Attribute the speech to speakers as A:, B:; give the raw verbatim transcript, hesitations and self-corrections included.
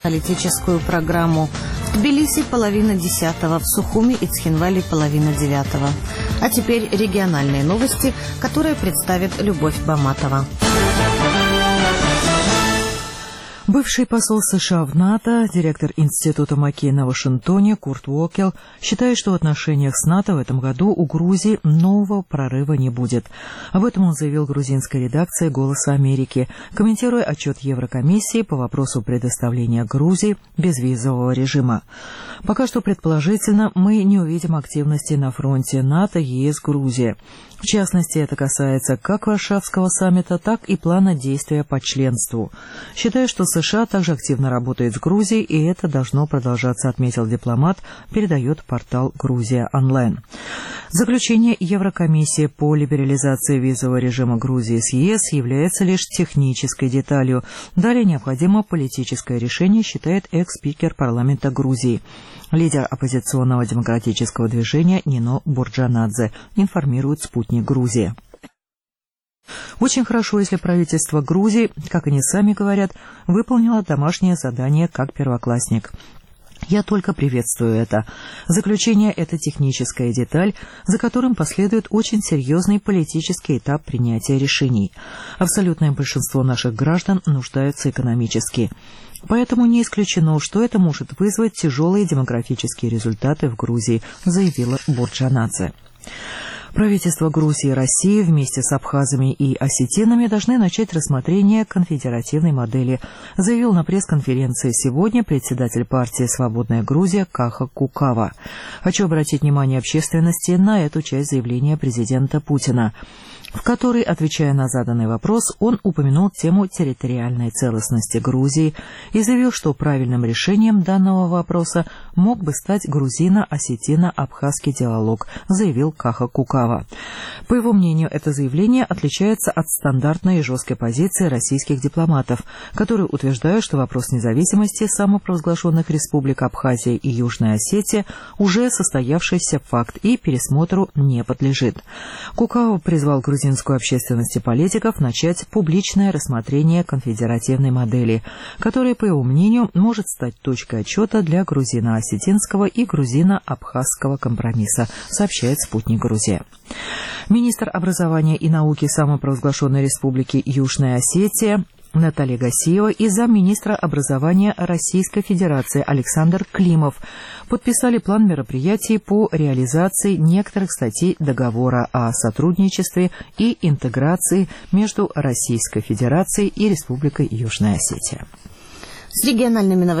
A: Политическую программу. В Тбилиси половина десятого, в Сухуми и Цхинвале половина девятого. А теперь региональные новости, которые представит Любовь Баматова.
B: Бывший посол США в НАТО, директор Института Маккейна в Вашингтоне Курт Уокел считает, что в отношениях с НАТО в этом году у Грузии нового прорыва не будет. Об этом он заявил грузинской редакции «Голоса Америки», комментируя отчет Еврокомиссии по вопросу предоставления Грузии безвизового режима. Пока что, предположительно, мы не увидим активности на фронте НАТО, ЕС, Грузия. В частности, это касается как Варшавского саммита, так и плана действия по членству. Считаю, что США также активно работает с Грузией, и это должно продолжаться, отметил дипломат, передает портал «Грузия онлайн». Заключение Еврокомиссии по либерализации визового режима Грузии с ЕС является лишь технической деталью. Далее необходимо политическое решение, считает экс-спикер парламента Грузии. Лидер оппозиционного демократического движения Нино Бурджанадзе, информирует «Спутник Грузия». Очень хорошо, если правительство Грузии, как они сами говорят, выполнило домашнее задание как первоклассник. Я только приветствую это. Заключение – это техническая деталь, за которым последует очень серьезный политический этап принятия решений. Абсолютное большинство наших граждан нуждаются экономически. Поэтому не исключено, что это может вызвать тяжелые демографические результаты в Грузии, заявила Бурджанадзе. Правительства Грузии и России вместе с абхазами и осетинами должны начать рассмотрение конфедеративной модели, заявил на пресс-конференции сегодня председатель партии «Свободная Грузия» Каха Кукава. Хочу обратить внимание общественности на эту часть заявления президента Путина, в которой, отвечая на заданный вопрос, он упомянул тему территориальной целостности Грузии и заявил, что правильным решением данного вопроса мог бы стать грузино-осетино-абхазский диалог, заявил Каха Кукава. По его мнению, это заявление отличается от стандартной и жесткой позиции российских дипломатов, которые утверждают, что вопрос независимости самопровозглашенных республик Абхазия и Южная Осетия уже состоявшийся факт и пересмотру не подлежит. Кукава призвал грузинскую грузинскую общественность и политиков начать публичное рассмотрение конфедеративной модели, которая, по его мнению, может стать точкой отчета для грузино-осетинского и грузино-абхазского компромисса, сообщает «Спутник Грузия». Министр образования и науки самопровозглашенной республики Южная Осетия Наталья Гасиева и замминистра образования Российской Федерации Александр Климов подписали план мероприятий по реализации некоторых статей договора о сотрудничестве и интеграции между Российской Федерацией и Республикой Южная Осетия.
A: С региональными новостями